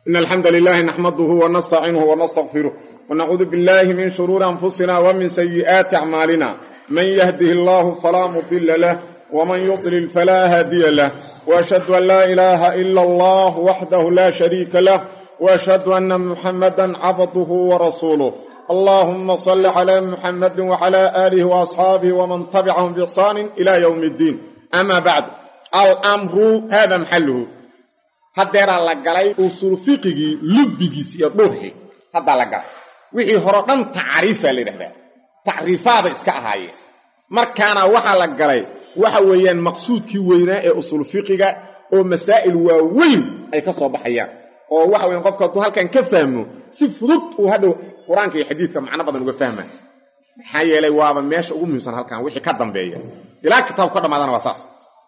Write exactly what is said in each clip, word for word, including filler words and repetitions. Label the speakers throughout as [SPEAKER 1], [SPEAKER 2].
[SPEAKER 1] إن الحمد لله نحمده ونستعينه ونستغفره ونعوذ بالله من شرور أنفسنا ومن سيئات أعمالنا من يهده الله فلا مضل له ومن يضلل فلا هادي له وأشهد أن لا إله إلا الله وحده لا شريك له وأشهد أن محمدا عبده ورسوله اللهم صل على محمد وعلى آله وأصحابه ومن تبعهم بإحسان إلى يوم الدين أما بعد الأمر هذا محله هذا لقلي أصول فقهي لبجيس يضره هذا لقلي وحي هرقان تعريفا لهذا تعريفات إسكاهاي مركانا وحا لقلي waxa weeyaan maqsuudkii weynaa ee usul fiqiga oo masaa'il waaweyn ay ka soo baxayaan oo waxa weeyaan qofka uu halkan ka fahmo si fudud uu hadhow quraanka iyo xadiidka macna badan uga fahmaa maxaa yeelay waaba meesha ugu muhiimsan halkan wixii ka dambeeya ilaa kitaabka dhamaadana waa saas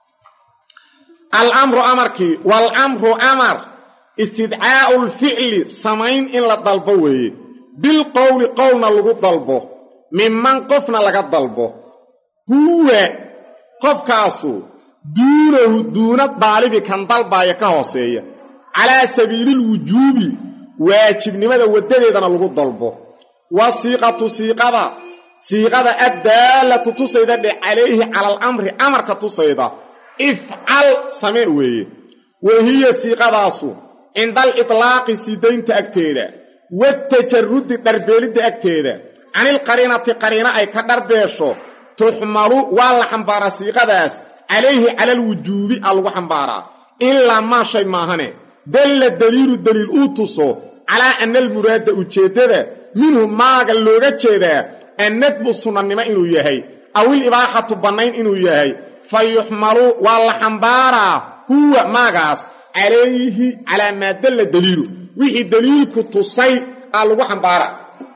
[SPEAKER 1] al-amru amarki wal amru amar istidcaa'u al-fi'li samayn in la dalbo weeye bil qawli qawlna lagu dalbo mimman qofna laga dalbo huwa qofkaasu duunahu duuna daalibi kan dalbaaya ka hooseeya calaa sabiilil wujuubi waajibnimada wadadeedana lagu dalbo wasiiqatu siiqada siiqada addaalatu tusayda dhe calayhi cala alamri amarka tusayda ifcal samee weeye wahiya siiqadaasu cinda aliطlaaqi sidaynta agteeda watajarrudi dharbeelidda agteeda canil qariinati qariina ay ka dharbeesho تحمل ولا حنبارا سيقداس عليه على الوجوب الو حنبارا الا ما شيء ما هنه دل الدليل الدليل اوتسو على ان المراد ujeedada minhu maaga looga jeedaa annadbu sunannima inuu yahay aw ilibaaxatu banayn inuu yahay fayuhmalu wala حنبارا huwa maagaas عليه على ما دل الدليل wixii daliilku tusay algu حنبارا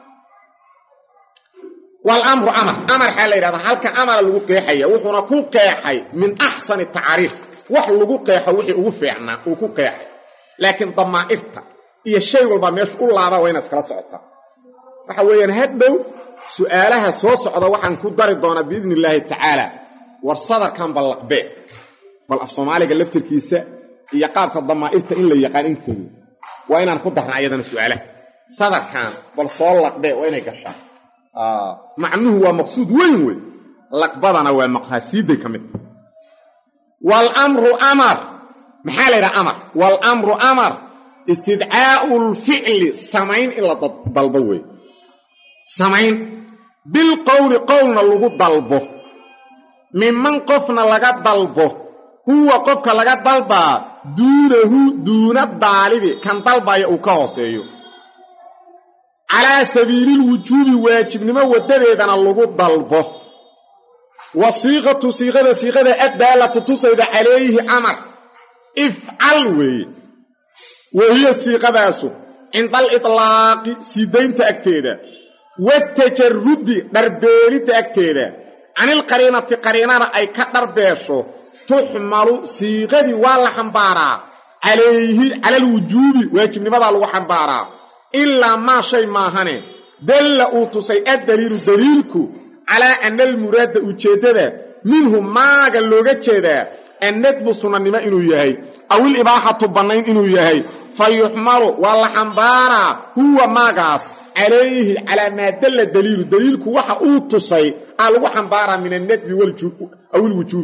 [SPEAKER 1] والأمر أمر أمر حال إذا هلك أمر لو قيحية وحنا كو قيحي من أحسن التعريف وح لو قيحه وحي وفعنا وكو قيحي لكن ضمائرته هي الشيء والبا مسؤول الله وين اسكلا سقطا waxa weeyaan hadhow su'aalaha soo socda waxaan ku dari doonaa باذن الله تعالى war sadarkan balaqbe bal af Soomaaliga laftirkiisa iyo qaabka ضمائرته in la yaqaan in koob waa inaan ku darnaa ayadana su'aalaha sadarkan bal soo laqbe waa inay gashaa آه. معنه هو مقصود وين وين لقبضنا والمقاصد كمت والأمر أمر محال إلى أمر والأمر أمر استدعاء الفعل سمعين إلى ضلبوي سمعين بالقول قولنا اللغو ضلبه ممن قفنا لغا ضلبه هو قفك لغا ضلبه دونه دون الضالب كان ضلبه يوكاوسيو على سبيل الوجوب واجبنما ودديدنا لوو دلبو وصيغه صيغه صيغه الداله تصيد عليه امر افعل وي وهي صيغه عند الاطلاق سيدنت اكتيده والتجرد دربيلت اكتيده عن القرينه قرينه اي كدربيشو تحمل صيغه ولا حنبارا عليه على الوجوب واجبنما لوو حنبارا إلا ما شيء ما هنه دل أوتسي الدليل دليلك على أن المراد أجيده منه ما قال له جيده الندب سنن ما إنه يهي أو الإباحة بنين إنه يهي فيحمل والله حنبارا هو ما قاس عليه على ما دل الدليل دليلك وحا أوتسي على حنبارا من الندب والجوب أو الوجوب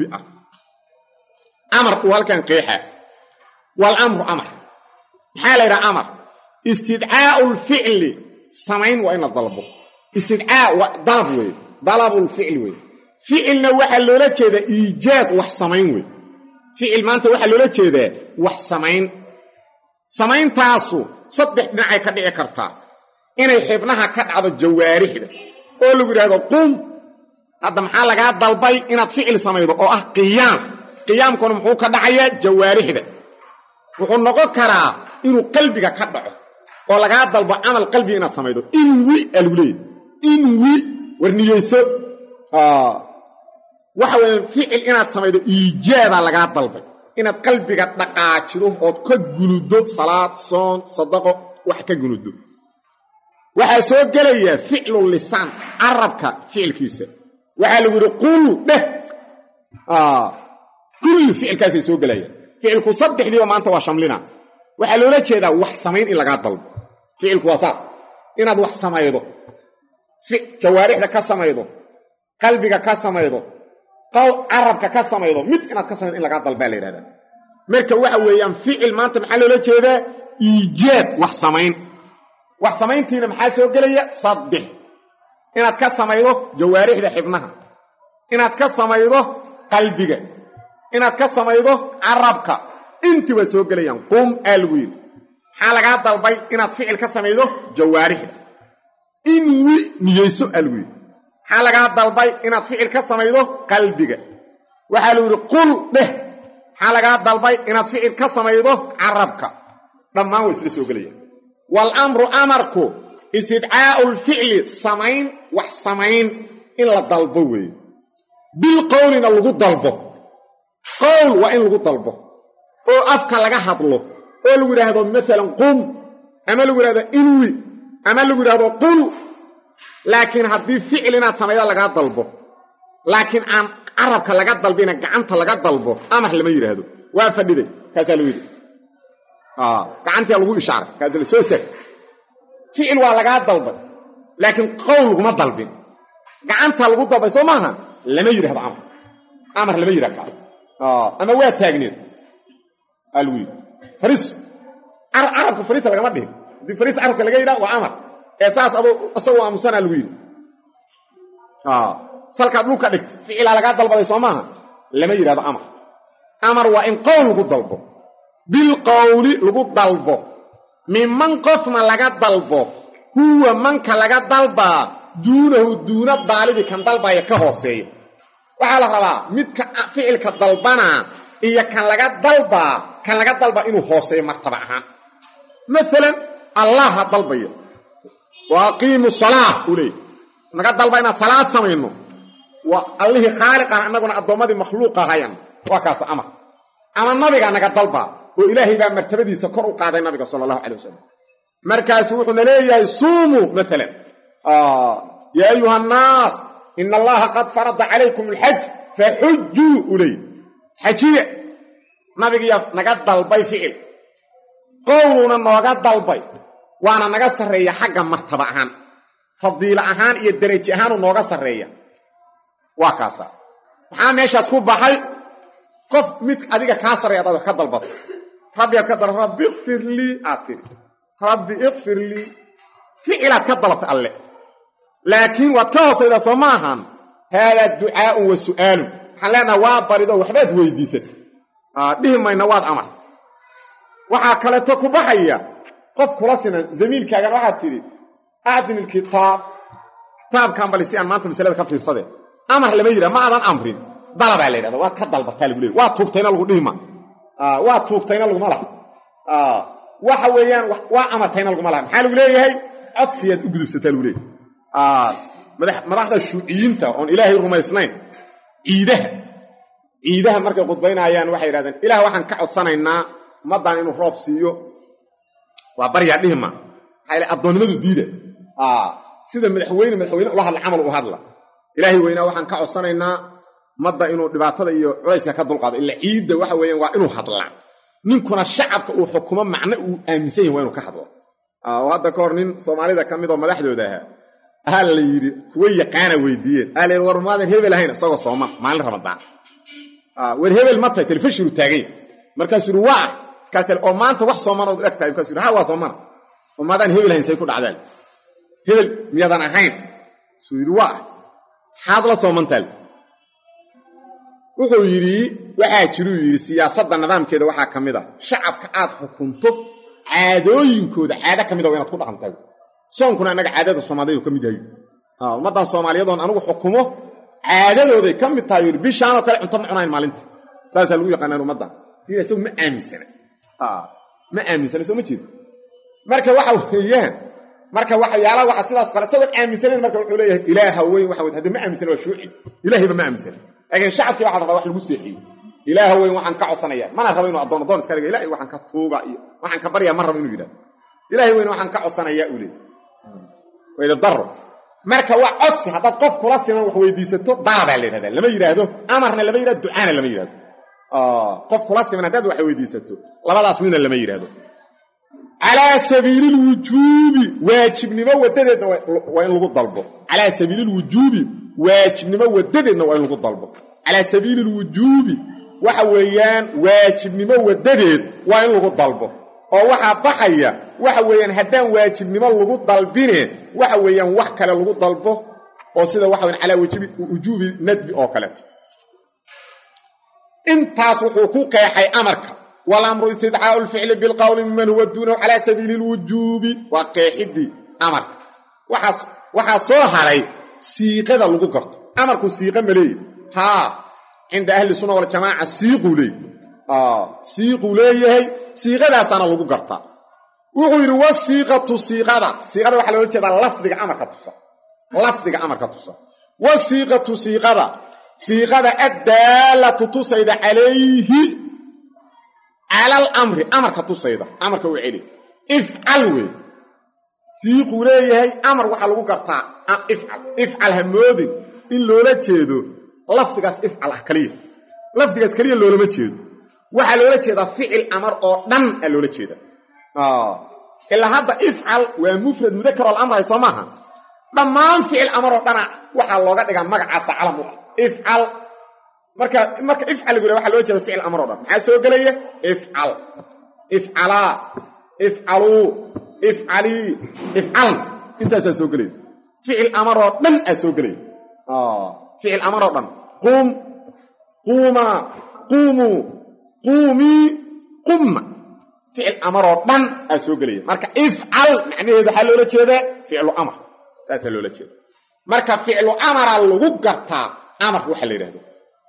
[SPEAKER 1] أمر وهل كان قيحة والأمر أمر حال إلى أمر استدعاء الفعل سمعين وإن الضلبه استدعاء وضلب ضلب الفعل فعلنا وحا لولا جيدا إيجاد وح سمعين فعل ما أنت وحا لولا جيدا وح سمعين سمعين تاسو صدح نعي كدعي كرتا إنا يحبناها كدعض الجوارح قولوا قد هذا قم هذا محال لك هذا ضلبي إنا فعل سمعين أو أه قيام قيام كون محوك كدعي جوارح وقل نقول كرا إنه قلبك كدعه oo laga dalbo amal qalbi inaad sameeydo in wi alwili in wi warniyeyso ah waxa weyn ficil inaad sameeydo iijaada laga dalbay inaad qalbiga dhaqaajido oo ka gunudo salaad soon sadaqo wax ka gunudo waxa soo galaya ficlu lisan arabka ficilkiisa waxa lagu yiri qul dheh ah kullu ficilkaasi soo galaya ficilku saddexdiiba maanta waa shamlina waxaa loola jeedaa wax samayn in lagaa dalbo ficilku waa saas inaad wax samaydo jawaarixda ka samaydo qalbiga ka samaydo carabka ka samaydo mid inaad ka samaydo in lagaa dalbaa la yidhahdaa marka waxa weeyaan ficil maanta maxaa loola jeedaa iijaad wax samayn wax samayntiina maxaa soo gelaya saddex inaad ka samaydo jawaarixda xibnaha inaad ka samaydo qalbiga inaad ka samaydo carabka intii waa soo gelayaan qum aa lagu yidhi maxaa lagaa dalbay inaad ficil ka samaydo jawaarixda inwi niyeyso aa lagu yidhi maxaa lagaa dalbay inaad ficil ka samaydo qalbiga waxaa lagu yidhi qul dheh maxaa lagaa dalbay inaad ficil ka samaydo carabka dhammaan waa isla soo gelayaan waalamru amarku istidcaa'u lficli samayn wax samayn in la dalbo weeye bilqowlina lagu dalbo qowl waa in lagu dalbo oo afka laga hadlo oo lagu yidhaahdo maalan qum ama lagu yidhahdo inwi ama lagu yidhaahdo qul laakiin haddii ficil inaad samayda lagaa dalbo laakiin aan carabka laga dalbina gacanta laga dalbo amar lama yidhaahdo waa fadhiday kaasaa lagu yidhi gacantia lagu ishaaray kaasa la soo istaag ficil waa lagaa dalbay laakiin qowl laguma dalbin gacanta lagu dalbay soo maaha lama yidhahdo amar amar lama yidhahdo ama waa taagneed aa lagu yidhi fariis carabka fariisa lagama dhihin haddii fariis carabka laga yidhaha waa amar ee saas adoo isagoo aamusanaa lagu yidhi salkaad dhulka dhigta ficilaa lagaa dalbaday soo maaha lama yidhahdo amar amar waa in qowl lagu dalbo bilqowli lagu dalbo minman qofna laga dalbo huwa manka laga dalbaa duunahu duuna daalibi kan dalbaya ka hooseeya waxaa la rabaa midka ficilka dalbanaa iyo kan laga dalbaa kan laga dalbaa inuu hooseeyo martaba ahaan maalan allah ha dalbaya wa aqiimu salaa uu leey naga dalba inaad salaad samayno waa allihii khaaliqan annaguna addoommadii makhluuqa ahayan waa kaas amar ama nabiga naga dalbaa oo ilaahay baa martabadiisa kor u qaaday nabiga sala allahu calay wasalam markaasuu wuxuuna leeyahay suumuu maalan yaa ayuha annaas ina allaha qad farada calaykum alxaj faxujuu uu leey xajiya nabigiiya naga dalbay ficil qowluna nooga dalbay waana naga sarreeya xagga martaba ahaan fadiilo ahaan iyo deraje ahaanuu nooga sarreeya waa kaasa maxaa meeshaas ku baxay qof mid adiga kaa sarreeya adaad wax ka dalbato rabbi aad ka dal rabbi ikfir lii aad tiri rabbi ikfir lii ficilaad ka dalabta alle laakiin waad ka hoosaydaa soo ma ahaan haadaa ducaa'un wa su'aalun waxaan leenaha waa barido waxbaad weydiisatay dhihi mayna waad amarta waxaa kaleeto ku baxaya qof kula sinan zamiilkaagan waxaad tidhi acdin ilkitaab kitaabkan bali si aan maanta masalada ka fiirsadee amar lama yidhaha ma aadan amrin dalabaa la yidhahda waad ka dalbataa lagu leey waa tuugtayna lagu dhihima waa tuugtayna laguma laha waxa weeyaan waa amartayna laguma laha maxaa lagu leeyahay codsiyaad u gudubsataa lagu leeyahay madaxda shuuciyiinta oon ilaahay rumaysnayn ciidaha ciidaha markay khudbaynayaan waxay yidhahdeen ilaah waxaan ka codsanaynaa ummaddan inuu roob siiyo waa baryaa dhihima maxaa ila addoonnimadu diida sida madaxweyne madaxweyne ula hadla camal u hadla ilaahay weynaa waxaan ka codsanaynaa ummadda inuu dhibaatada iyo culayska ka dulqaado ila ciidda waxa weeyaan waa inuu hadlaa ninkuna shacabka uu xukumo macno uu aaminsan yahay waa inuu ka hadlo hadda ka hor nin soomaalida ka mid oo madaxdooda ahaa ahaa la yidhi kuwa yaqaana weydiiyeen aa layidhi war maadan hebel ahayn isagoo sooman maalin ramadaan war hebel ma tahay telefishiru taagay markaasuu yidhi waa ah markaas oo maanta wax soomanood u eg tahay markaasuu yidhi ha waa soomana oo maadaan hebel ahayn say ku dhacdaan hebel miyadan ahayn suu yidhi waa ah xaad la soomantaal wuxuu yidhi waxaa jiruu yidhi siyaasadda nidaamkeeda waxaa ka mid ah shacabka aad xukunto caadooyinkooda caado ka mid a waa inaad ku dhaqantaa soonkuna annaga caadada soomaaliyeed ka mid yahay ummaddan soomaaliyadoon anugu xukumo caadadooday ka mid tahay yidhi bishaanoo kale cunto ma cunayn maalinta saasaa lagu yaqaanaan ummaddan yidhi isagu ma aaminsana ma aaminsana soo ma jeedo marka waxa weeyaan marka waxyaalaha waxa sidaas kale isagoo aaminsanayn marka wuxuu leeyahay ilaaha weyn waxa weyn hadda ma aaminsana waa shuuci ilaahayba ma aaminsana laakiin shacabkii waxaa rabaa wax lagu seexiyo ilaaha weyn waxaan ka codsanayaa mana rabo inuu addoon addoon iska dhiga ilaahay waxaan ka tuuga iyo waxaan ka baryaa ma rabo inuu yidhahdo ilaahay weyn waxaan ka codsanayaa uu leeyahay wayda daro marka waa codsi haddaad qof kula siman wax weydiisato daabaa la yidhahdaa lama yidhaahdo amarna lama yidhahdo ducaana lama yidhahdo qof kula siman haddaad wax weydiisato labadaas midna lama yidhaahdo على سبيل الوجوب واجب نما وددنا وين لو طلبه على سبيل الوجوب واجب نما وددنا وين لو طلبه على سبيل الوجوب waxa weeyaan waajibnimo wadadeed waa in lagu dalbo oo waxa baxaya waxa weeyaan hadaan waajibnimo lagu dalbine waxa weeyaan wax kale lagu dalbo oo sida waxa weeyaan ala wajibi wujubi nadbi oo kale intaas wuxuu ku qeexay amarka wal amru istid'aa al fi'l bil qawl man huwa duna ala sabil al wujubi wa qeexidi amarka waxa waxa soo haray siiqada lagu garto amarku siiqa maleey ha عند أهل السنة والجماعة سيقوا لي آه سيقوا لي سيقة سنة لغو قرطة وغير والسيقة سيقة سيقة وحلو يتدى لفظك عمر كتصة لفظك عمر كتصة والسيقة سيقة سيقة الدالة تصيد عليه على الأمر أمر كتصيد أمر كوعيني افعلوا سيقوا لي أمر وحلو قرطة افعل افعل همودي إلا لا تشيدو lafdigaas ifcal kaliya lafdigaas kaliya loolama jeedo waxa loola jeedaa ficil amar oo dhan ee loola jeeda ah ila hadda ifcal waa mufrad mudhakkar al amr samaha dhamaan ficil amar oo dhan waxa looga dhigaa magacaas calamu ifcal marka marka ifcal gure waxa loola jeedaa ficil amar oo dhan maxaa soo galaya ifcal ifcala ifcalu ifcali ifcal intaas soo galay ficil amar oo dhan soo galay ah فعل أمر أردن قوم قوما قوموا قومي قم فعل أمر أردن أسوق لي مركا افعل معنى هذا حلو لكذا فعل أمر سأسألو لكذا مركا فعل أمر اللغوكرتا أمر وحل هذا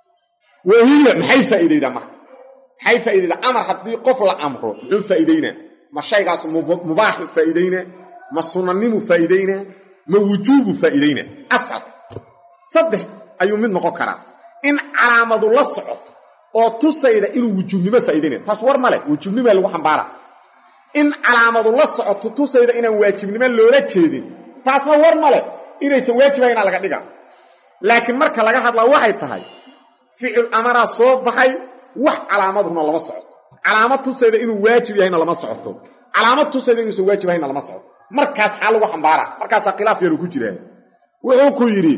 [SPEAKER 1] وهي محي فائدة مركا محي فائدة أمر حتى قفل أمره محي فائدين ما الشيء قاس مباح فائدين ما الصننم فائدين ما وجوب فائدين أسعد صدح ayuu mid noqon kara in calaamadu la socoto oo tusayda inuu wujuubnimo faa'iideeyo taas war male wujuubnimo lagu xambaara in calaamadu la socoto tusayda inaan waajibnimo loola jeedin taasna war male inaysan waajibayna laga dhiga laakiin marka laga hadla waxay tahay ficil amara soo baxay wax calaamaduna lama socoto calaamad tusayda inuu waajib yahayna lama socoto calaamad tusayda inuu waajib yahayna lama socoto markaas xal lagu xambaara markaas khilaaf yar ku jiraa wuxuu ku yiri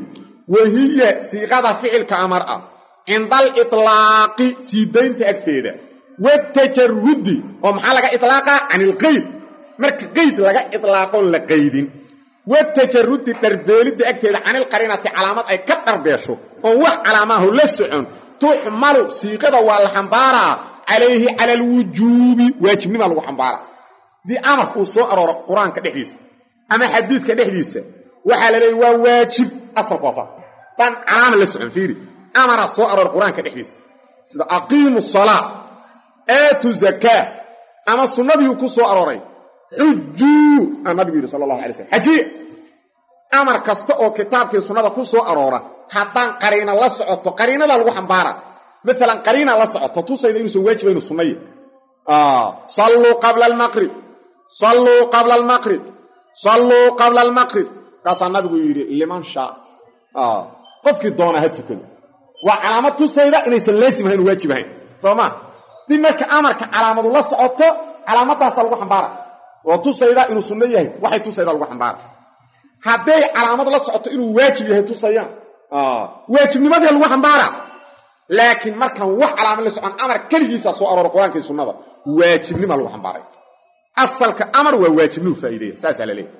[SPEAKER 1] وهي صيغه فعل كامر عند الاطلاق سيدين تاكتيده والتجرد ومحا لغا اطلاقا عن القيد مرك قيد لغا اطلاقون لقيدين والتجرد تربيلد اكتيده عن القرينه علامات اي كتربيشو او wax علامه la socon tuhmalu صيغه wal xambaara عليه على الوجوب واجبنima lagu xambaara di amarku soo arooro quraanka dhexdiisa ama xadiidka dhexdiisa waxa la leeyahay waa waajib asal qofa tan calaamad la socon fiiri amara soo aroor quraanka dhexdiisa sida aqiimu salaa aatu zakaa ama sunnadii ku soo arooray xujju annabi sallallahu alayhi wasallam haji amar kasta oo kitaabkii sunnada ku soo aroora haddaan qariina la socoto qariinada lagu xambaara مثلا قرينه la socoto tusayda inuu soo waajibayno sunnay ah sallu qabla al-maghrib sallu qabla al-maghrib sallu qabla al-maghrib kaas nabigu yiri liman sha ah qofkii doona ha tukado wa calaamad tusayda inaysan laasimayn waajibayn sooma dimarka amarka calaamadu la socoto calaamadaas lagu xambaara oo tusayda inuu sunna yahay waxay tusayda lagu xambaara haday calaamad la socoto inuu waajib yahay tusayaan ah waajibnimadii lagu xambaara laakiin markan wax calaamad la socon amar kaligiisa soo aroor quraanka sunnada waajibnimo lagu xambaaray asalka amar waa waajibnimo faa'iideeyo saas la leeyahay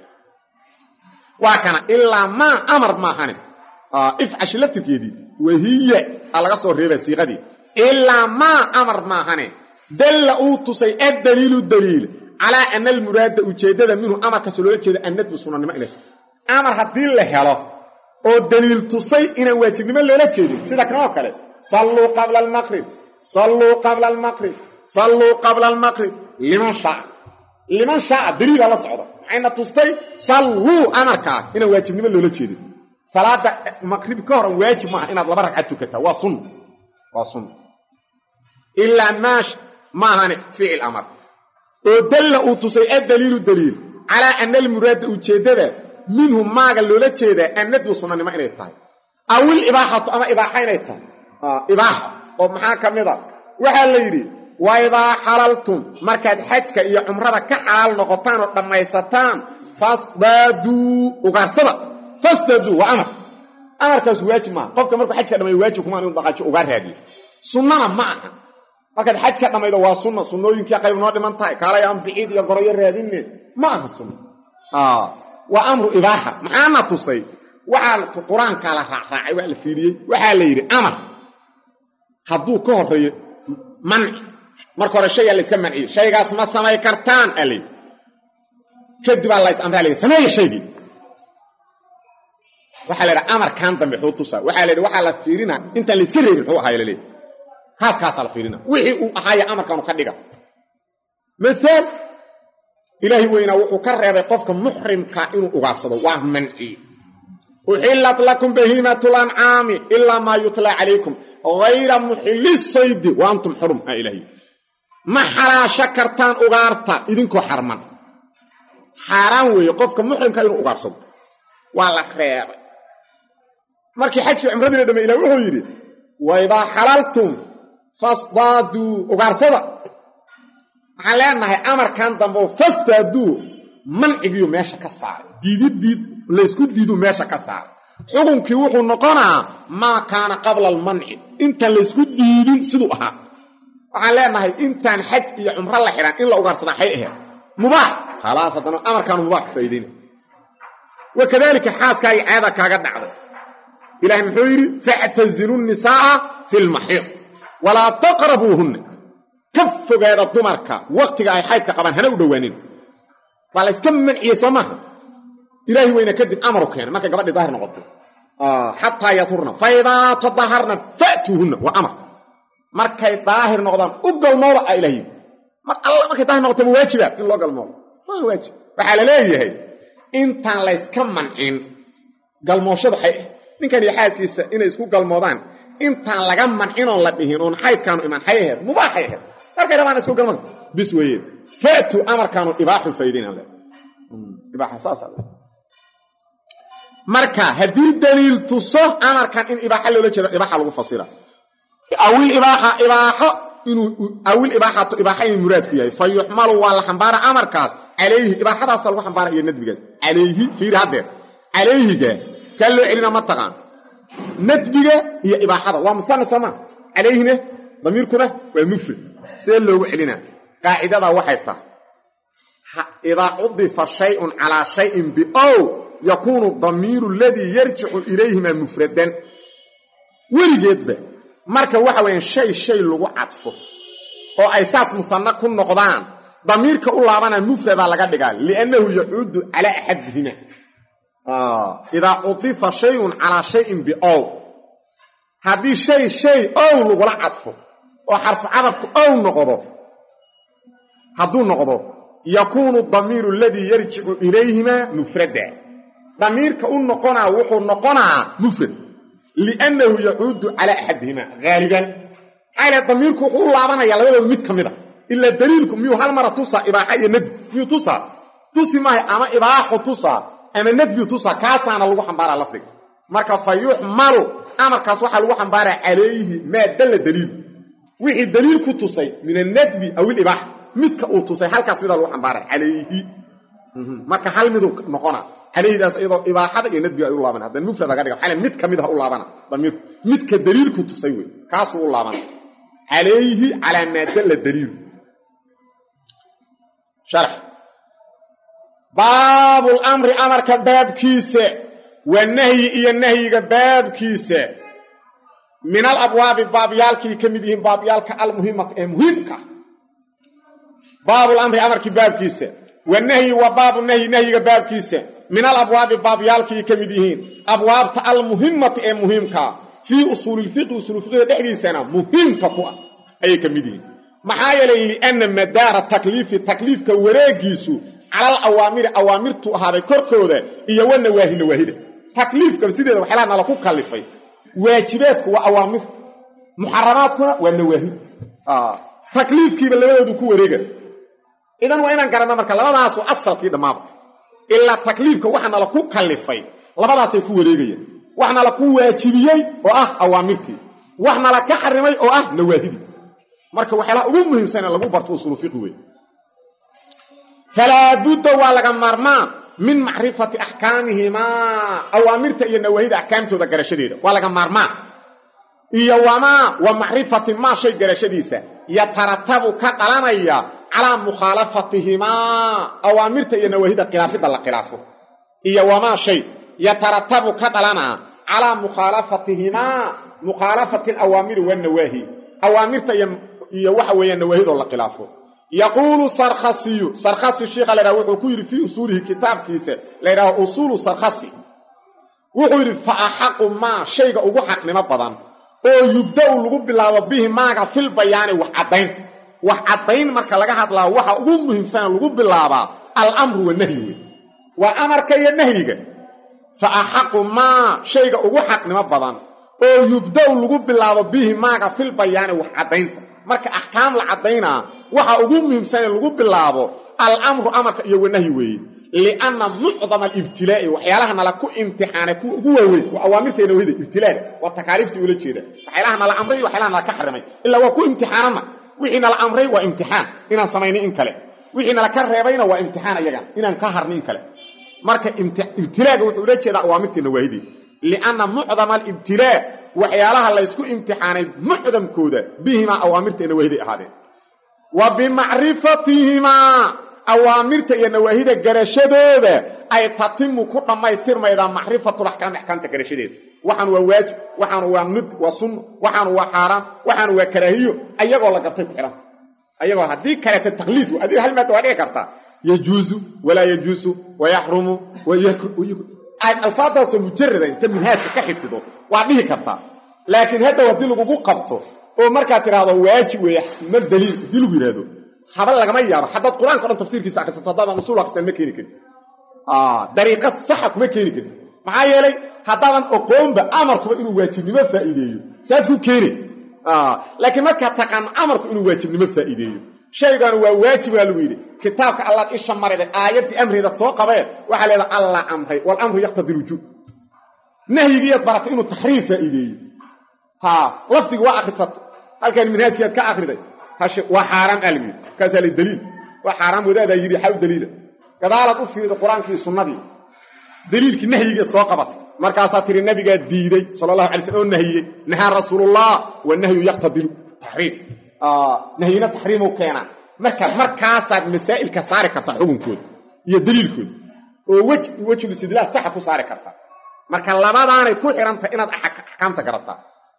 [SPEAKER 1] waa kana illa ma amar ma hane ifcash laftirkeedii wahiya alaga soo reebay siiqadii illa ma amar ma hane dalla uu tusay ad-dalilu dalil ala anna al-murad ujeedada minhu amarka soo loo jeedo annad sunnanimo ilaa amar hadii la helo oo dalil tusay ina waajibnimo loola jeedo sida kan kale صلوا قبل المغرب صلوا قبل المغرب صلوا قبل المغرب لمن شاء لمن شاء دليل على صعوده حين تستي صلوا امرك ان واجب نيم لولا جيدي صلاه المغرب كهر واجب ما ان لبا ركعه تكتا وسن وسن الا ماش ما هن فعل الامر ودل وتسي الدليل الدليل على ان المراد وجهده منهم ما لولا جيده ان ندو سنن ما اني تahay او الاباحه اما اباحه اني تahay إباحة ومحا كميدا وحا ليري وإذا حللتم مركز حجك إيا عمرك كحلال نقطان ودميستان فاصدادوا وغارصدا فاصدادوا وأمر أمر كاس واجب ما قفك مركز حجك لما يواجب كمان ينبغاش وغار هذه سنة معها مركز حجك لما يدوا سنة سنة يمكن قيب نوع من تاي قال يا أم بعيد يا قرية هذين معها سنة آه وأمر إباحة معنا تصي وحال القرآن قال راعي وقال فيري وحال يري أمر hadduu ka horeeyo manci marka hore shay la iska manciyo shaygaas ma samay kartaan ali kadib Allah is amray samay shaygi waxa la yiraahdaa amar kan dambe xutusa waxa la yiraahdaa waxa la fiirina inta la iska reebin wuxuu ahaay leeyahay halkaas la fiirina wixii uu ahaay amarkan ka dhiga مثال إلهي وينا wuxuu ka reebay qofka muhrimka inuu ugaarsado waa manci أحلت لكم بهيمة الأنعام إلا ما يطلع عليكم غير محل الصيد وأنتم حرم إلهي ما حلا شكرتان أغارتا إذنكو حرمان حرام ويقفك محرم كأنه أغارصد والله خير مركي حج في عمرنا لدم إلهي وهو يريد وإذا حللتم فاصطادوا أغارصد حلالنا هي أمر كان دنبو فاصطادوا من إجيو ماشا كسار ديد ديد ليسكو ديدو ماشا كسار حكمكي وحو نقنا ما كان قبل المنع انت ليسكو ديدين سدو اها وعلينا هي انت حج يا عمر الله حيران ان لا اوغارسنا حيئه مباح خلاص هذا امر كان مباح فايدين وكذلك حاسكاي عاده كاغا دعده الهي محيري فاعتزلوا النساء في المحيض ولا تقربوهن كف غير الدمرك وقت اي حيدك قبان هنا ودوانين ولا اسكمن عيسوما إلهي وين كدب أمرك يعني ما كقبل ظاهر نقطة آه حتى يطرنا فإذا تظاهرنا فأتوهن وأمر مركي ظاهر نقطة أبقى المولى إلهي مر الله ما كظاهر نقطة واجبة إن الله قال المولى ما واجب وحال ليه هي إنت ليس كمن إن قال موشد حقيقي إن كان يحاس كيسا إن يسكو قال موضان إنت لقمن إن الله بهن ون حيث كانوا إيمان حقيقي مباح حقيقي مركي ربان يسكو قال موضان بسوية فأتوا أمر كانوا إباحوا فايدين الله إباحة ساسا marka hadii daliil tuso amarkan in ibaaxa loo jeedo ibaaxa lagu fasira awil ibaaxa ibaaxa inuu awil ibaaxa to ibaaxa in muraad ku yahay fayuhmalu wal xambaara amarkaas alayhi ibaaxadaas lagu xambaara iyo nadbigaas alayhi fiir hadeer alayhi gaas kallo ilina ma taqaan nadbiga iyo ibaaxada waa musanna sama alayhina damirkuna waa mufrad see loogu xilina qaacidada waxay tahay idha udifa shay'un ala shay'in bi aw يكون الضمير الذي يرجع إليهما مفردا ورجد به marka waxa weyn shay shay lagu cadfo oo ay saas musanna ku noqdaan damirka u laabana mufrada laga dhigaa li'annahu yaudu ala ahadihima ah idha udifa shay'un ala shay'in bi aw hadi shay shay aw lagu cadfo oo xarf cadafku aw noqdo hadu noqdo yakunu ad-damiru alladhi yarji'u ilayhima mufrada ضميرك أن نقنا وحو نقنا مفرد لأنه يعود على أحدهما غالبا حالة ضميرك وحو الله عبانا يلا ميت كمدا إلا دليلكم ميو هالمرة توصى إباحة الندب ميو توصى توصي ماهي أما إباحة توصى أما الندب توصى كاسانا الله حنبارا لفظك مركا فيحملوا أمركا سوحا الله حنبارا عليه ما دل دليل وحي دليلك توصي من الندب أو الإباحة ميت كأو توصي هالكاس ميدا الله حنبارا عليه مركا هل ميدو نقنا عليه داس ايضا اباحه iyo nadbiga ay u laaban hadan mufrad laga dhigo xal mid kamid ah u laabana damir mid ka daliilku tusay way kaas u laaban عليه على ما دل الدليل شرح باب الامر امر كباب كيسه والنهي اي النهي كباب كيسه من الابواب باب يالكي كميدين باب يالك المهمه مهمك باب الامر امر كباب كيسه والنهي وباب النهي نهي كباب كيسه من الأبواب باب يالكي كمديهين أبواب المهمة مهمك في أصول الفقه وأصول الفقه دحري سنة مهمك أي كمديهين محايا لأن مدار التكليف التكليف كوريجيسو على الأوامر أوامر هذا كركودة إيوان نواهي نواهي تكليف كبسيدة وحلان على كل كلفي واجبات وأوامر محرمات والنواهي آه تكليف كيف اللي يدو كوريجا إذن وإن أنكرنا مركا لما ناسو أصل كده مابا إلا تكليفك وحنا لكو كلفي لبداسay ku wareegayeen waxna la ku waajibiyay oo ah awaamirtii waxna la ka xarimay oo ah nawaahidi marka waxyaalaha ugu muhiimsan ee lagu barto usul fiqh weey fala budda wa laga marmaa min ma'rifati ahkaamihima awaamirta iyo nawaahida ahkaamtooda garashadeeda wa laga marmaa iyo wama wa ma'rifati ma shay garashadiisa ya taratabu ka dhalanaya ala mukhalafatihima awaamirta iyo nawaahida khilaafida la khilaafo iyo wama shay ya taratabu ka dhalana ala mukhalafatihima mukhalafati al-awamir wa an-nawahi awaamirta iyo waxa weeyaan nawaahida la khilaafo يقول سرخسي سرخسي الشيخ على روحه كير في أصوله كتاب كيسة لأنه أصول سرخسي وحير فأحق ما شيء أبو حق لما بدن أو يبدأ لغب الله به ما في البيان وحدين وحدين مركا لغا هدلا وحا أبو مهم سنة لغب الله الأمر والنهي وأمر كي النهي فأحق ما شيء أبو حق لما بدن أو يبدأ لغب الله به ما في البيان وحدين مركا أحكام العدينة waxa ugu muhiimsan lagu bilaabo al-amru amarka iyo wanahi weey li'anna mu'dham al-ibtilaa'i waxyaalaha nala ku imtixaana ku ugu weey waa awaamirteena weeyda ibtilaa'i waa takaaliiftii ula jeeda waxyaalaha nala amray waxyaalaha nala ka xarimay illa waa ku imtixaanana wixii nala amray waa imtixaan inaan sameeyno in kale wixii nala ka reebayna waa imtixaan ayagan inaan ka harnin in kale marka ibtilaa'i wuxuu ula jeeda awaamirteena weeydi li'anna mu'dham al-ibtilaa' waxyaalaha la isku imtixaanay mu'dhamkooda bihima awaamirteena weeydi ahaadeen وبمعرفتهما أوامرت يا نواهيد قرشدود أي تتم كل ما يستير ما إذا معرفة الأحكام أحكام تقرشدود وحن وواجب وحن ومد وصن وحن وحرام وحن وكراهية أيها والله قرتي بحرام أيها هذه كانت التقليد وهذه هل ما توانيه قرتا يجوز ولا يجوز ويحرم ويكره الفاظ مجرده انت من هذا كحفظه وعليه قرتا لكن هذا ودي له قبطه oo marka tiraado waajib weey mar daliil dilu yiraahdo habal laga ma yaabo hadda quraanka oo tafsiirkiisa akhrisato hadda usul akhrisan ma keenin kid ah dariiqad sax kuma keenin kid maxaa yeelay hadaan aqoonba amarku inuu waajibnimo faa'iideeyo saad ku keenin ah laakiin marka taqaan amarku inuu waajibnimo faa'iideeyo shaygan waa waajib waa lagu yiri kitaabka Allah isha maray aayadii amrida soo qabay waxa leedahay Allah amray wal amru yaqtadi al-wujub nahyigiya barata inuu tahriif faa'iideeyo ha lafdiga waa akhrisat halkan manhajkeed ka akhriday hash waa xaraam almi kaasal daliil waa xaraam wadaada yiri xaw daliil kadaalad u fiirida quraankii sunnadii daliilki nahyiga soo qabat markaas tiri nabiga diiday sallallahu alayhi wasallam nahiyay naha rasuulullah wa nahyu yaqtadi tahriim ah nahyina tahriim oo keena marka markaas aad masaa'il ka saari karta xukunkooda iyo daliilkooda oo wajh wajh istidlaal sax ku saari karta marka labadaanay ku xiranta inaad ahkaamta garataa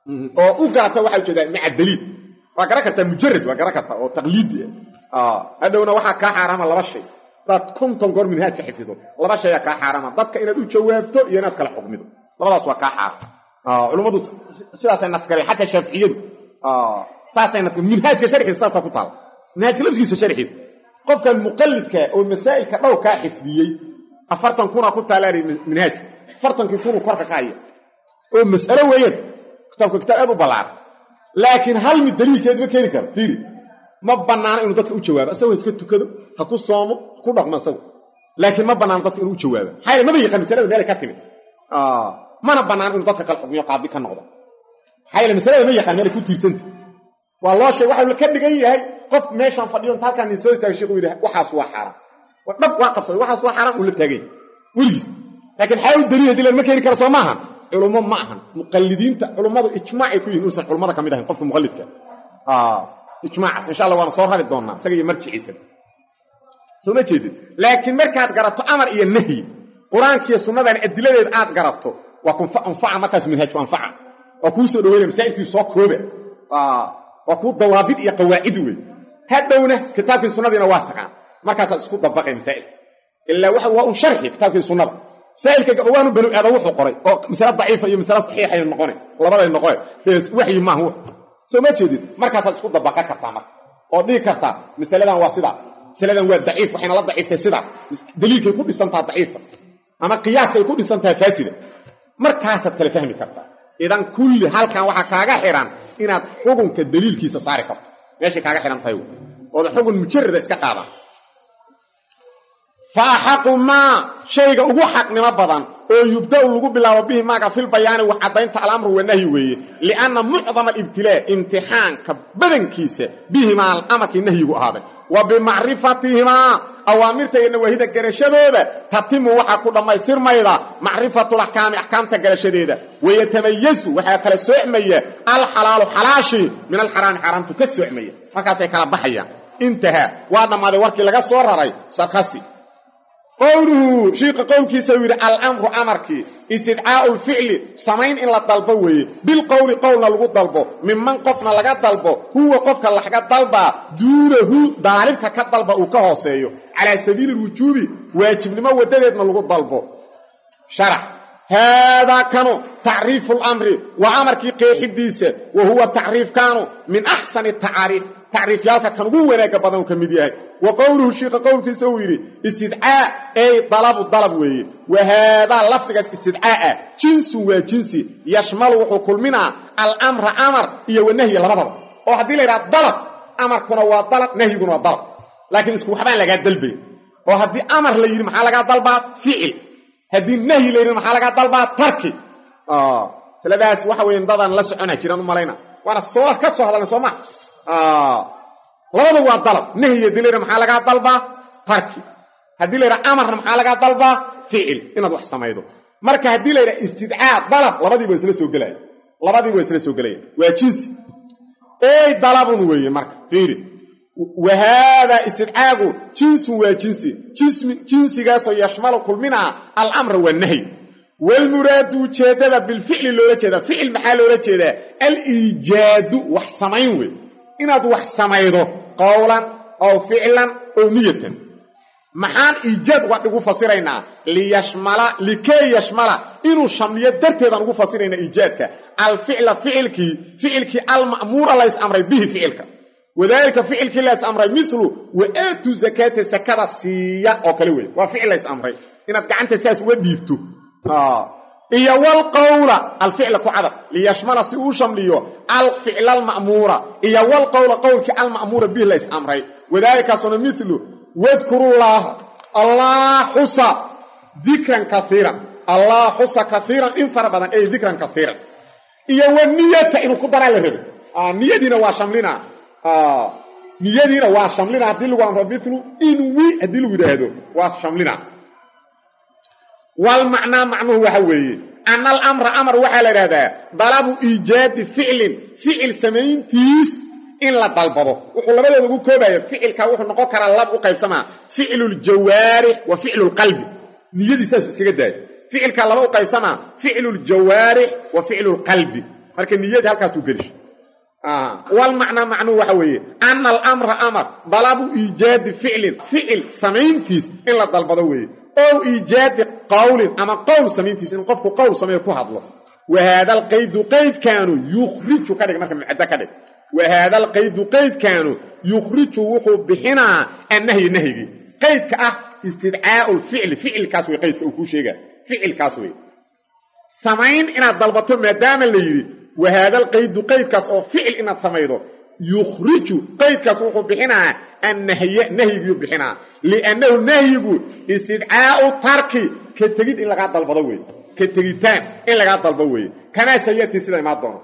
[SPEAKER 1] oo u garata waxa jeedaa maca daliil waa garan kartaa mujarrad waa garan kartaa oo taqliid ah adawna waxa ka xaraama laba shay dad konton goor minhaaj xifdido laba shay ka xaraama dadka inaad u jawaabto iyo inaad kala xukmido labadaas waa ka xaraam ah culimadu sidaas ay naskari hatta shafiiciyadu ah saasay nadka minhaajka sharxiisa saas ku taal minhaajka laftiisa sharxiisa qofka muqallidka oo masaa'ilka dhow ka xifdiyay afartan kuna ku taalaari minhaaj afartan kuna korka ka haya oo mas'alo weeyad كتاب كتاب أبو بلار لكن هل من دليل كذا كيني كذا فيري ما بنانا إنه تدك أوجواب أسوي سكت كذا هكو صامو هكو رقم سو لكن ما بنانا تدك إنه أوجواب هاي ما بيجي خمسة لا كاتمي آه ما نبنانا إنه تدك الحكم يقابل كنقطة هاي المسألة ما يجي خمسة كل تيرسنت والله شيء واحد لكن جاي هاي قف ماشان فديون تاك كان يسوي تشيء ويره وحاس وحرام ونب واقف صدق وحاس وحرام ولا تجي وليس لكن حاول الدليل دي لما كيني كرسوا معها علماء معهم مقلدين علماء اجماع يكون انسان علماء كميد اهين قف مقلدك اه اجماع ان شاء الله وانا soo rari doona isaga marjiisa soo ma jeedid laakiin markaad garato amar iyo nahi quraanka sunnadan adiladeed aad garato waa kun faa markaas minhaj waan faa waa ku soo dhaweeyay masaa'ilkii soo koobe ah waa ku dawaabid iyo qawaacid weey hadawna kitaabkii sunnadina waa taqaan markaas isku dabaqay masaa'il illa waxa waa un sharxi kitaabkii sunnada سائلك قوانو بنو هذا وحو قري او مساله ضعيفه iyo مساله صحيحه ay noqonay labada ay noqoy wixii ma huwa soo ma jeedid markaas aad isku dabaqa kartaa mar oo dhigi kartaa masaladan waa sidaas masaladan waa daciif waxina la daciiftay sidaas daliilkay ku dhisantaa daciifa ama qiyaasay ku dhisantaa faasida markaas aad kala fahmi kartaa idan kulli halkan waxa kaaga xiran inaad xukunka daliilkiisa saari karto meesha kaaga xiran tahay oo xukun mujarrad iska qaada فأحق ما شيء ugu xaqnimo badan oo yubda'u lagu bilaabo bihi maaga fil bayaani wax cadaynta al-amru wa nahyi weeye li'anna mucdama al-ibtilaa imtixaanka badankiisa bihimaa al-amarkii nahyigu ahaaday wa bimacrifatihimaa awaamirta iyo nawaahida garashadooda tatimu waxaa ku dhammaystirmayda macrifatul axkaami axkaamta garashadeeda wayatamayazu waxaa kala soocmaya alxalaalu xalaashii min alxaraami xaaraamtu ka soocmaya markaasay kala baxayaan intahaa waa dhammaaday warkii laga soo raray sarkhasi qowluhu shiiqa qowlkiisa uu yidhi alamru amarkii istidcaa'u lficli samayn in la dalbo weeye bilqowli qowlna lagu dalbo minman qofna laga dalbo huwa qofka laga dalbaa duunahu daalibka ka dalba uu ka hooseeyo calaa sabiili lwujuubi waajibnimo wadadeedna lagu dalbo sharax haadaa kanu tacriifu lamri waa amarkii qeexidiisa wa huwa tacriifkaanu min axsani tacaariif tacriifyaalka kan ugu wanaagga badan uu ka mid yahay wa qowluhu shiiqa qowlkiisa uu yidhi istidcaa ay dalabu dalab weeye wa haadaa lafdigaas istidcaaa jinsun waa jinsi yashmalu wuxuu kulminaa alamra amar iyo wanahyi labadaba oo haddii la yidhaha dalab amarkuna waa dalab nahyiguna waa dalab laakiin isku waxbaan lagaa dalbay oo haddii amar la yidhi maxaa lagaa dalbaa ficil haddii nahyi la yidhi maxaa lagaa dalbaa tarki siladaas waxa weeye dadaan la socona jiraan u malayna waana soo ka soo hadalna soo ma labadu waa dalab nahyi haddii la yidhaha maxaa lagaa dalbaa tarki haddii la yidhaha amarna maxaa lagaa dalbaa ficil inaad wax samaydo marka haddii la yidhaha istidcaa dalab labadiiba isla soo gelaya labadiiba waa isla soo gelaya waa jinsi ey dalabun weeye marka fiiri wa haadaa istidcaagu jinsun waa jinsi jinsigaasoo yashmalu kulminaa alamra waa nahyi walmuraadu ujeeddada bilficli loola jeedaa ficil maxaa loola jeedaa aliijaadu wax samayn wey inaad wax samaydo qowlan ow ficlan ow niyatan maxaan iijaad wax ugu fasiraynaa liyashmala likay yashmala inuu shamliyo darteedaan ugu fasiraynaa iijaadka alficla ficilkii ficilkii alma'muura lays amray bihi ficilka wadaalika ficilkii lays amray milu waaatu zakaata sakada siiya oo kale wey waa ficil lays amray inaad gacanta saas uga dhiibto iyo walqowla alficla ku cadaf liyashmala si uu shamliyo alficla alma'muura iyo walqowla qowlkii alma'muura bihi lays amray wadaalikaasuna milu wadkurullaaha allah xusa dikran kaiiran allah xusa kaiiran in fara badan ay dikran kaiiran iyo waniyata inuu ku daraa la rabo niyadiina waa shamlinaa niyadiina waa shamlinaa haddii lagu amro milu inwi haddii lagu yidhaahdo waa shamlinaa walmacnaa macnuhu waxa weeye ana alamra amar waxaa la idhahdaa dalabu iijaadi ficlin ficil samayntiis in la dalbado wuxuu labadooda ugu koobaya ficilka wuxuu noqon karaa lab u qaybsamaa ficlu ljawaarix wa ficlu lqalbi niyadii saas iskaga daaya ficilka laba u qaybsamaa ficlu ljawaarix wa ficlu lqalbi marka niyadii halkaasuu gelisho walmacnaa macnuhu waxa weeye ana alamra amar dalabu iijaadi ficlin ficil samayntiis in la dalbado weeye ow iijaadi qowlin ama qowl samayntiis in qofku qowl sameeyo ku hadlo wa haada alqaydu qaydkaanu yukhriju ka dhig marka mucaddo ka dhig wa haada alqaydu qaydkaanu yukhriju wuxuu bixinaa annahyi nahyigii qaydka ah istidcaa'u lficli ficilkaas wey qaydka uu kuu sheegaa ficilkaas wey samayn inaad dalbato maadaama la yidhi wa haada alqaydu qaydkaas oo ficil inaad samaydo yukhriju qaydkaas wuxuu bixinaa annahya nahyigiyuu bixinaa liannahu nahyigu istidcaa'u tarki ka tegid in lagaa dalbado weeye ka tegitaan in lagaa dalbo weeye kamaa sayatii sida imaa doono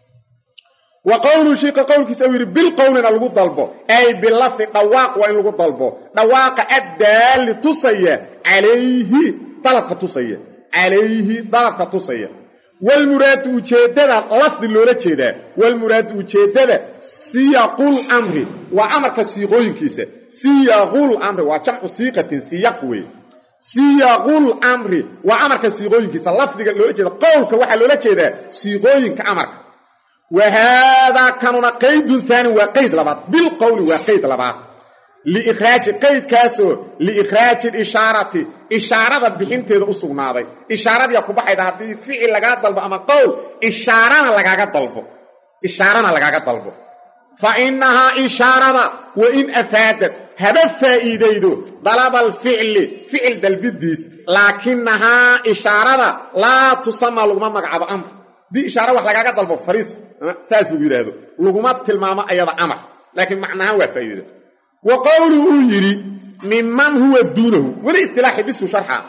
[SPEAKER 1] wa qowluu shiiqa qowlkiisa uu yidhi bilqowlina lagu dalbo ay bilafdi dhawaaq waa in lagu dalbo dhawaaqa addaalli tusaya calayhi dalabka tusaya calayhi dalabka tusaya walmuraadu ujeeddada lafdi loola jeedaa walmuraadu ujeeddada siyaqul amri waa amarka siiqooyinkiisa siyaqul amri waa jamcu siiqatin siyaq wey siyaqul amri waa amarka siiqooyinkiisa lafdiga loola jeeda qowlka waxaa loola jeedaa siiqooyinka amarka wa haadaa kanuna qaydun haani waa qayd labaad bilqowli waa qayd labaad liikhraaji qaydkaasoo liikhraaji lishaarati ishaarada bixinteeda u sugnaaday ishaaradiyaa ku baxayda haddii ficil lagaa dalbo ama qowl ishaarana lagaaga dalbo ishaarana lagaaga dalbo fa innahaa ishaarada wa in afaadad haba faa'iidaydo dalaba alficli ficil dalbidiis laakinahaa ishaarada laa tusamaa laguma magacaabo amr haddii ishaara wax lagaaga dalbo fariis saas lagu yidhaahdo laguma tilmaamo ayada amar laakiin macnahaan waa faa'iidada wa qowlu uu yidhi minman huwa duunahu weli istilaaxi bisu sharxa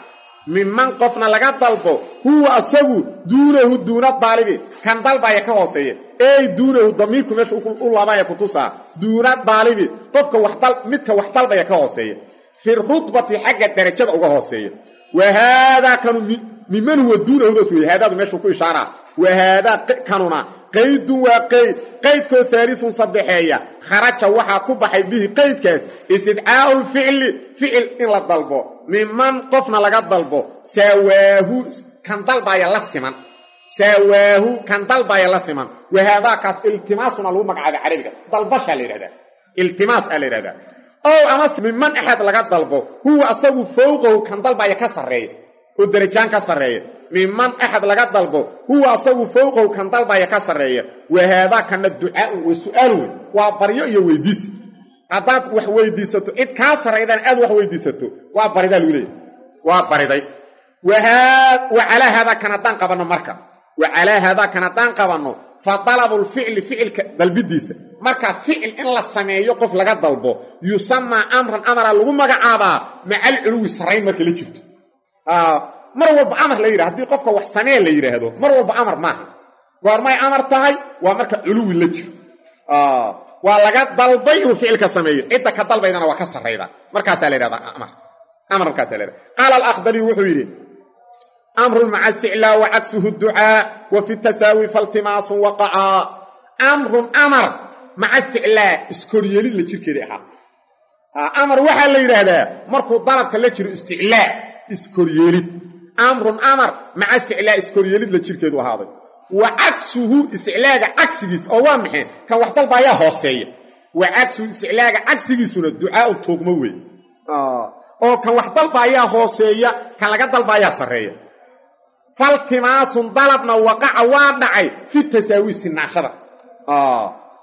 [SPEAKER 1] mimman qofna laga dalbo huwa asagu duunahu duuna daalibi kan dalbaya ka hooseeya ay duunahu damiirku meesha u laabaya ku tusaa duuna daalibi qofka wax dal midka wax dalbaya ka hooseeya fi rutbati xagga darajada uga hooseeya wa hada kanu mimman huwa duunahu das way hada meesha ku ishaara wa hada kanuna qayd wa qayd qaydko thalithun sadexeeya kharaja waxa ku baxay bihi qaydkaas istidcaa'ul fi'li fi'l in la dalbo mimman qofna laga dalbo sawaahu kan dalbaya la siman sawaahu kan dalbaya la siman wa hada kaas iltimaasuna lagu magacaabo carabiga dalbasha la yiraahdaa iltimaas la yiraahdaa oo ama mimman ahad laga dalbo huwa asagu fawqahu kan dalbaya ka sareeya oo darajaan ka sareeya mimman ahad laga dalbo huwa asagu fawqahu kan dalbaya ka sareeya wa hada kana du'a wa su'aal wa baryo iyo weydiis hadaad wax weydiisato cid ka sareeydan aad wax weydiisato waa baridaa lagu leeyahay waa bariday wa ala hada kana tan qabano marka wa ala hada kana tan qabano fa talabul fi'l fi'lka dalbidiisa marka fi'l in la sameeyo qof laga dalbo yusamma amran amara lagu magacaaba ma'al ulwi saray marka la jirto ah mar walba amar la yiraahdo hadii qofka wax sameey la yiraahdo mar walba amar ma goormay amar tahay waa marka ulwi la jiro ah waa laga dalbay inuu ficilka sameeyo cidda ka dalbaydana waa ka sareyda markaas la yiraahdaa amar amar markaas la yiraahdaa qala al-akhdari wuxuu yiri amru ma'a isti'la wa aksuhu ad-du'a wa fi at-tasawi faltimas waqa'a amru amar ma'a isti'la iskoriyelid la jirkeeda aha amar waxa la yiraahdaa markuu dalabka la jiro isti'la iskoriyelid amru amar ma'a isti'la iskoriyelid la jirkeedu ahaaday وعكسه استعلاق عكسيس او وامخين كان wax dalbaya hooseeya وعكسه استعلاق عكسيسuna ducaa toogmo weey ah oo kan wax dalbaya hooseeya kan laga dalbaya sareeya faltimaasun dalabna waqa'a waa dhacay fi tasaawi sinashada ah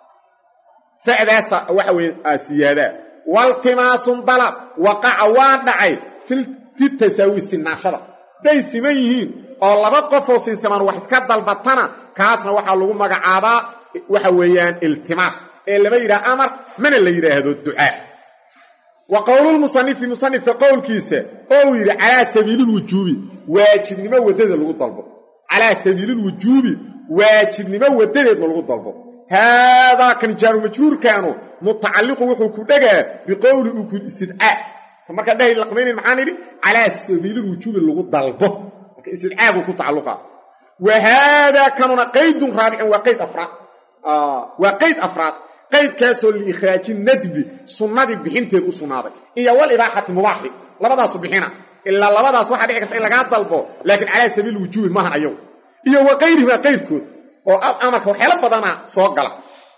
[SPEAKER 1] faadaasa waxa weey asiyada waltimaasun dalab waqa'a waa dhacay fi tasaawi sinashada day siman yihiin oo laba qof oo sinsaman wax iska dalbatana kaasna waxa lagu magacaabaa waxa weeyaan iltimaas ee laba yira amar mana la yiraahdo ducaa wa qawlul musannif musannif qawlkiisa oo yiri ala sabiilul wujubi waajibnimo wadada lagu dalbo ala sabiilul wujubi waajibnimo wadadeed lagu dalbo hada kan jaaru majruur kaanu mutaalliq wuxuu ku dhagaa bi qawli uu ku istidcaa marka dhahay laqmeyn maxaan yiri ala sabiilul wujubi lagu dalbo استدعاء كتعلقا وهذا كان قيد رابع وقيد افراد اه وقيد افراد قيد كاسو لاخراج الندب سنه بخنتيد وسناده iyo wal ibaahat mubaax labadaas bixina illa labadaas waxa dhici karta in laga dalbo laakiin ala sabiil wujuub ma hayo iyo waqayrihi qaydkood oo amarka waxyaalo badana soo gala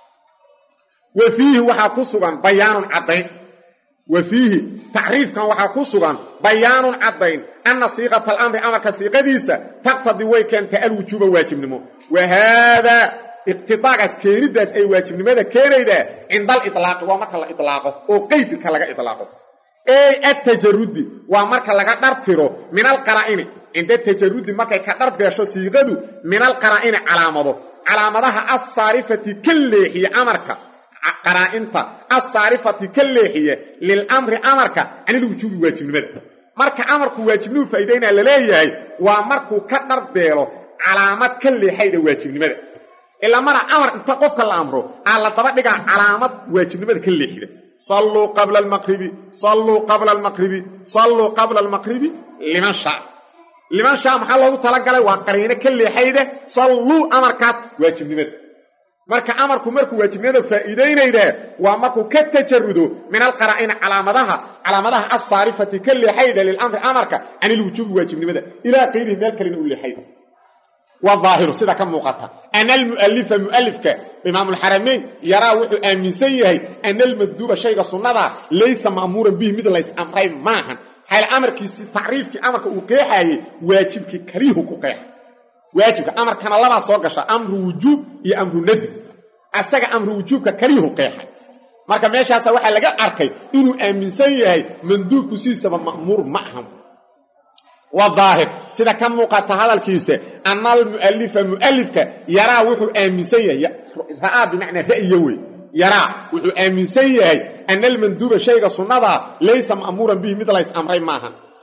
[SPEAKER 1] وفيه waxa ku sugan bayaan cadayn وفيه تعريف كان waxa ku sugan bayaan cadayn anna siiqata al-amr amarka siiqadiisa taqtadi way keenta al-wujuba waajibnimo wa hada iqtidaagas keenidaas ay waajibnimada keenayda inda al-itlaq waa marka la itlaaqo oo qaydka laga itlaaqo ay at-tajarrudi waa marka laga dhartiro min al-qara'in inda tajarrudi markay ka dharbeesho siiqadu min al-qara'in calaamado calaamadaha as-sarifati kullihi amarka qaraa'inta as-sarifati kullihi lil amri amarka anil wujubi waajibnimada marka amarku waajibnuu faa'iideena la leeyahay waa markuu ka dharbeelo calaamad kullihiida waajibnimada ila mara amar inta qofka la amro ala daba dhiga calaamad waajibnimada kullihiida sallu qabla al-maghribi sallu qabla al-maghribi sallu qabla al-maghribi liman shaa liman shaa maxaa loogu talagalay waa qariino kullihiida sallu amarkaas waajibnimada marka amarku markuu waajibnimada faa'iideynayda waa markuu ka tajarrudo min al-qara'in calaamadaha calaamadaha as-sarifati kullihiida lil amri amarka anil wujubi waajibnimada ila qeyrihi meel kale inuu leeyahay وظاهر سيده كموقتا ان المؤلف مؤلفك امام الحرمين يرى وحو امنسن يحيى ان المندوب شيء سنده ليس مأمورا به مثل ليس امرين ماهن حال امركيس تعريفك امرك او قيحاي واجبك كريه كو قيح واجبك امر كان لبا سو غشا امر وجوب يا امر ندب اسغا امر وجوبك كريه قيحاي marka meeshaas waxa laga arkay inuu aaminsan yahay manduubku siisaba ma'muur ma'ham وظاهر سيده كم موقت هذا الكيسه ان المؤلف مؤلفك يرى وحو امنسيه راى بمعنى راي وي يرى وحو امنسيه ان المندوب شيء سنده ليس مأمورا به مثل ليس امرين ماها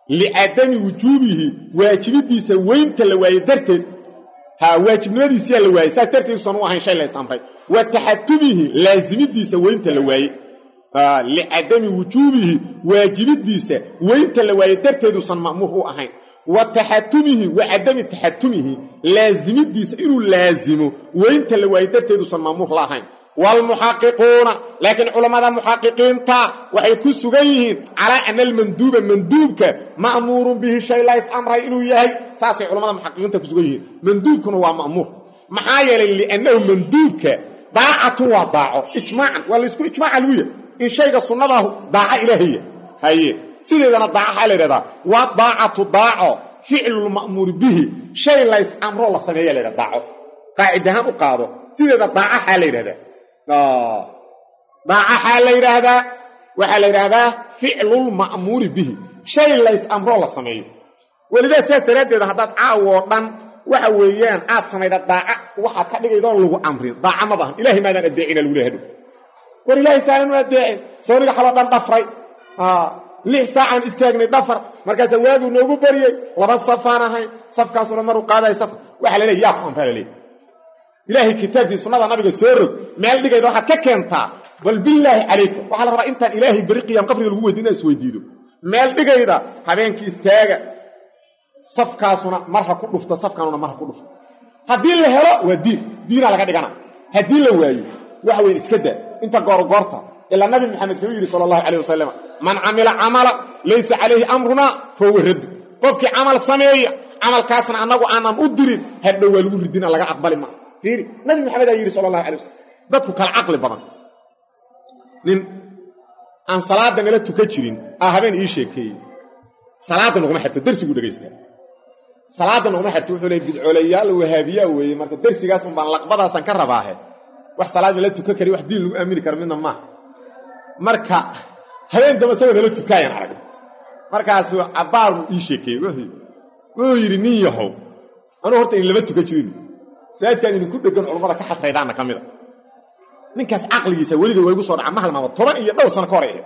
[SPEAKER 1] li'adami wujuubihi waajibidiisa weynta la waayay darteed ha waajibnimadiisa la waayay saas darteed sanu ahayn shay la istamray wa tahattubihi laazimidiisa weynta la waayay ha li'adami wujuubihi waajibidiisa weynta la waayay darteed san ma'muur u ahayn wa tahattumihi wa adami tahattumihi laazimidiisa inuu laazimo weynta la waayay darteed san ma'muur la ahayn والمحققون لكن علماء المحققين تا وحي كسغيين على ان المندوب مندوبك مأمور به شيء لا يفعل انه يحيى ساسي علماء المحققين تا كسغيين مندوبك هو مأمور محايا لانه مندوبك طاعه وطاعه اجماعا ولا اسكو اجماع الويه ان شيء سنته طاعه الهيه هي سيده طاعه حالها وطاعه طاعه فعل المأمور به شيء لا يفعل الله سميه له طاعه قاعده هم قاده سيده طاعه حالها آه ضاعة حال هذا وحال هذا فعل المأمور به شيء ليس أمر الله سميه ولذا سيسترد هذا عاوضا وحويان عاد سميه ضاعة وحد كده يدور له أمر ضاعة ما ظهر إلهي ماذا ندعينا الولاهد ولله سالم ندعي سوري حلطان ضفري آه ليه ساعة استاغني ضفر مركز واد ونوغو بريي لبس صفانا هاي صف كاسونا مرو قادا صف وحال ليه ياخذ فعل ليه إلهي كتابي سنة النبي سورة مال دغيد waxa ka keenta bal billahi alaykum waxa la rabaa inta ilaahi bariqiyam qabriga lagu weydiina isweydiido meel dhigayda habeenkii istaaga safkaasuna marha ku dhufta safkaanuna marha ku dhufta hadii la helo wadi diina laga dhigana hadii la waayo waxa weyn iska daa inta goor goorta ila nabi maxamed sallallahu alayhi wasallam man amila amala laysa alayhi amruna fa huwa radd qofkii amal sameeya amalkaasna anagu aanan u dirin hadda waa lagu ridina laga aqbali ma fiiri nabi maxamed ayiri sallallahu alayhi wasallam dadku kala aqli badan nin aan salaada nala tuka jirin ah habeen ii sheekay salaada naguma xirto darsigu dhageystaa salaada naguma xirto wuxuu leeyahay bidcoolayaal wahaabiya weeye marka darsigaas un baan laqbadaasan ka rabaahay wax salaada nala tuka kari wax diin lagu aamini karo midna ma marka habeen dama sawa nala tukaayaan arag markaas abaar ii sheekay wuxuu yiri nin yahow anu horta in laba tuka jirin saadkan in ku dhagan culimada ka xatraydaana kamida ninkaas aqligiisa waliga way ugu soo dhacay mahal ma toban iyo dhowr sano ka horeeyay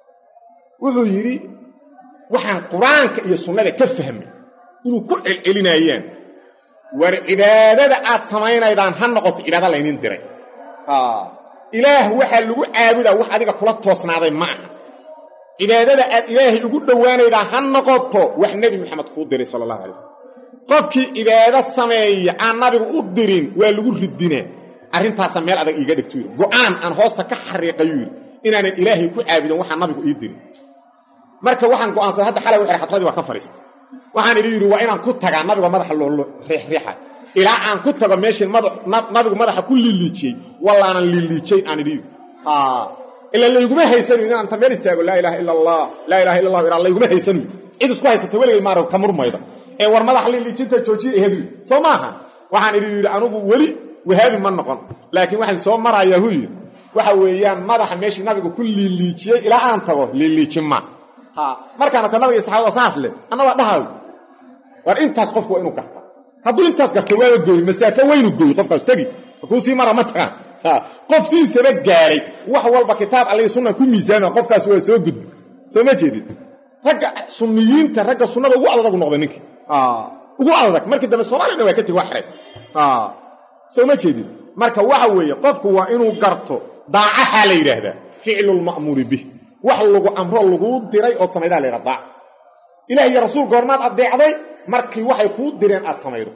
[SPEAKER 1] wuxuu yiri waxaan quraanka iyo sunnada ka fahmay inuu ku celcelinayaan war cibaadada aad sameeynaydan han noqoto cibaadada la inin diray ah ilaah waxa lagu caabudaa wax adiga kula toosnaaday ma aha cibaadada aad ilaahay ugu dhawaanaydan han noqoto wax nabi maxamed ku diray sallallahu alayhi qofkii cibaado sameeya aan nabigu u dirin waa lagu ridinaa arintaas meel adag iiga dhigto go'aan aan hoosta ka xariiqayo inaan ilaahay ku caabudo waxa nabigu ii dirin marka waxaan go'aansaday hadda xalay wixii xadladii waa ka fariistay waxaan yiri waa inaan ku tagaa nabiga madaxa loo riixriixa ila aan ku tago meeshin madax nabigu madaxa ku liliicay wallaana liliicay aan yiri ah ila leeyuma haysan inaan tameel istaago la ilaaha illa allah la ilaaha illa allah ila leeyuma haysan cid isku haysta weligay maaro ka murmayda ee war madax liliicinta joojiye ehadu soo maaha waxaan yiri anugu wali wahaabi ma noqon laakiin waxaan soo marayaa huyi waxa weeyaan madaxa meeshii nabigu ku liliiciyay ila aan tago liliicima ha markaana ka nabiga saxaabada saas leh ana waa dhahaw war intaas qofku waa inuu garta hadduu intaas garto waa gooy masaafo weynu gooy qofkaas tagi ku sii mara ma taga ha qof si sare gaaray wax walba kitaab Alle sunna ku miisaano qofkaas waa soo gudbi soo ma jeedid ragga sunniyiinta ragga sunnada ugu adag noqday ninka ah ugu adag markii dambe Soomaaliya waa ka tigi wax xareys ah soo ma jeedid marka waxa weeye qofku waa inuu garto daacaha la yiraahdaa ficlul ma'mur bih wax lagu amro lagu diray oo sameeyay la yiraahdaa ilaahay rasuul goormaad adeecday markii waxay ku direen aad sameeydo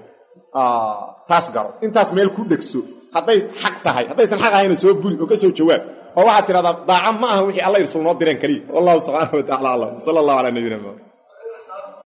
[SPEAKER 1] ah taas garo intaas meel ku dhegso haday xaq tahay hadaysan xaq ahayn soo buri oo ka soo jawaab oo waxa tiraahdaa daaca ma aha wixii Allah rasuul noo direen kaliya wallahu subhanahu wa ta'ala sallallahu alayhi wa sallam